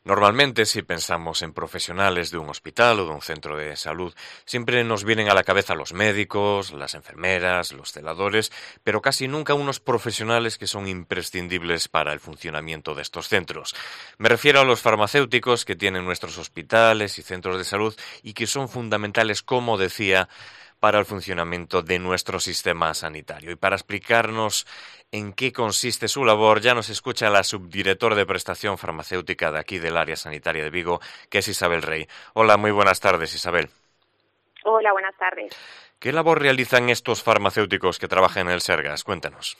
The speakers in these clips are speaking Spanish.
Normalmente, si pensamos en profesionales de un hospital o de un centro de salud, siempre nos vienen a la cabeza los médicos, las enfermeras, los celadores, pero casi nunca unos profesionales que son imprescindibles para el funcionamiento de estos centros. Me refiero a los farmacéuticos que tienen nuestros hospitales y centros de salud y que son fundamentales, como decía, para el funcionamiento de nuestro sistema sanitario. Y para explicarnos en qué consiste su labor, ya nos escucha la subdirectora de prestación farmacéutica de aquí del área sanitaria de Vigo, que es Isabel Rey. Hola, muy buenas tardes, Isabel. Hola, buenas tardes. ¿Qué labor realizan estos farmacéuticos que trabajan en el Sergas? Cuéntanos.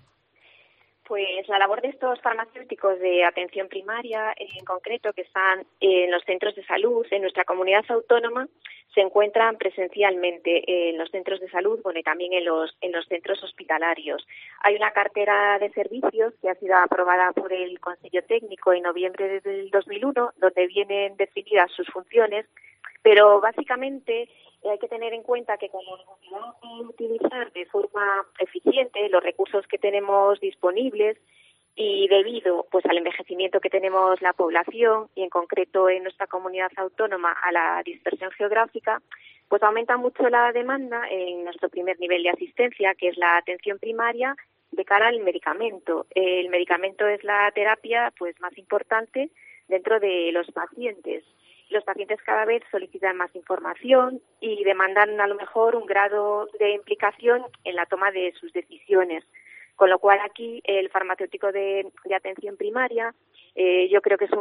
Pues la labor de estos farmacéuticos de atención primaria, en concreto, que están en los centros de salud en nuestra comunidad autónoma, se encuentran presencialmente en los centros de salud, y también en los centros hospitalarios. Hay una cartera de servicios que ha sido aprobada por el Consejo Técnico en noviembre del 2001, donde vienen definidas sus funciones, pero básicamente hay que tener en cuenta que como necesitamos utilizar de forma eficiente los recursos que tenemos disponibles y debido al envejecimiento que tenemos la población y en concreto en nuestra comunidad autónoma a la dispersión geográfica, pues aumenta mucho la demanda en nuestro primer nivel de asistencia, que es la atención primaria de cara al medicamento. El medicamento es la terapia más importante dentro de los pacientes. Los pacientes cada vez solicitan más información y demandan a lo mejor un grado de implicación en la toma de sus decisiones. Con lo cual aquí el farmacéutico de atención primaria yo creo que es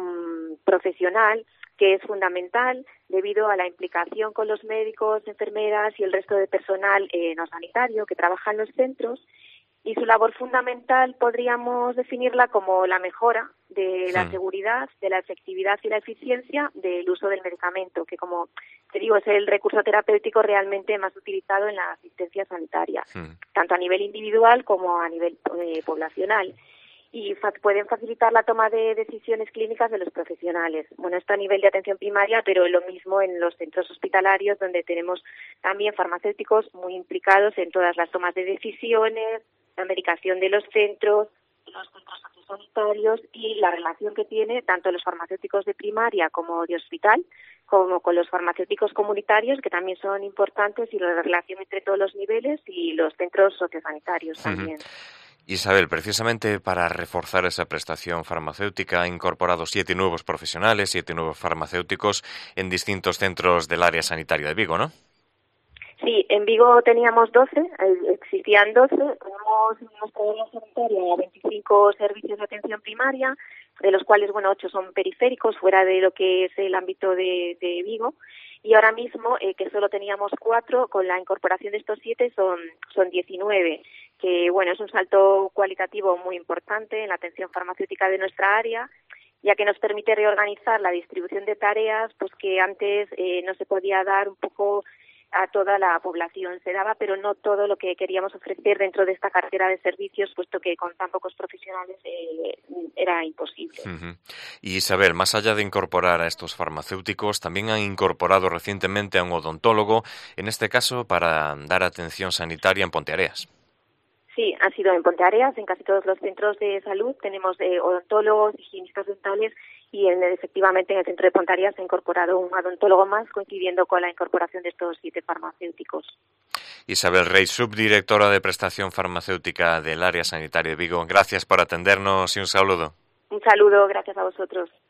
un profesional que es fundamental debido a la implicación con los médicos, enfermeras y el resto de personal no sanitario que trabaja en los centros. Y su labor fundamental podríamos definirla como la mejora de la seguridad, de la efectividad y la eficiencia del uso del medicamento, que como te digo es el recurso terapéutico realmente más utilizado en la asistencia sanitaria, tanto a nivel individual como a nivel poblacional. Y pueden facilitar la toma de decisiones clínicas de los profesionales. Bueno, esto a nivel de atención primaria, pero lo mismo en los centros hospitalarios, donde tenemos también farmacéuticos muy implicados en todas las tomas de decisiones, la medicación de los centros sociosanitarios y la relación que tiene tanto los farmacéuticos de primaria como de hospital, como con los farmacéuticos comunitarios, que también son importantes, y la relación entre todos los niveles y los centros sociosanitarios también. Isabel, precisamente para reforzar esa prestación farmacéutica ha incorporado 7 nuevos profesionales, 7 nuevos farmacéuticos en distintos centros del área sanitaria de Vigo, ¿no? Sí, en Vigo teníamos 12, existían 12, tenemos en nuestra área sanitaria 25 servicios de atención primaria, de los cuales, 8 son periféricos, fuera de lo que es el ámbito de Vigo, y ahora mismo, que solo teníamos 4, con la incorporación de estos 7 son 19, que, es un salto cualitativo muy importante en la atención farmacéutica de nuestra área, ya que nos permite reorganizar la distribución de tareas, que antes no se podía dar un poco a toda la población. Se daba, pero no todo lo que queríamos ofrecer dentro de esta cartera de servicios, puesto que con tan pocos profesionales era imposible. Y Isabel, más allá de incorporar a estos farmacéuticos, también han incorporado recientemente a un odontólogo, en este caso para dar atención sanitaria en Ponteareas. Sí, ha sido en Ponteareas, en casi todos los centros de salud tenemos odontólogos, higienistas dentales y efectivamente en el centro de Ponteareas se ha incorporado un odontólogo más, coincidiendo con la incorporación de estos 7 farmacéuticos. Isabel Rey, subdirectora de prestación farmacéutica del área sanitaria de Vigo, gracias por atendernos y un saludo. Un saludo, gracias a vosotros.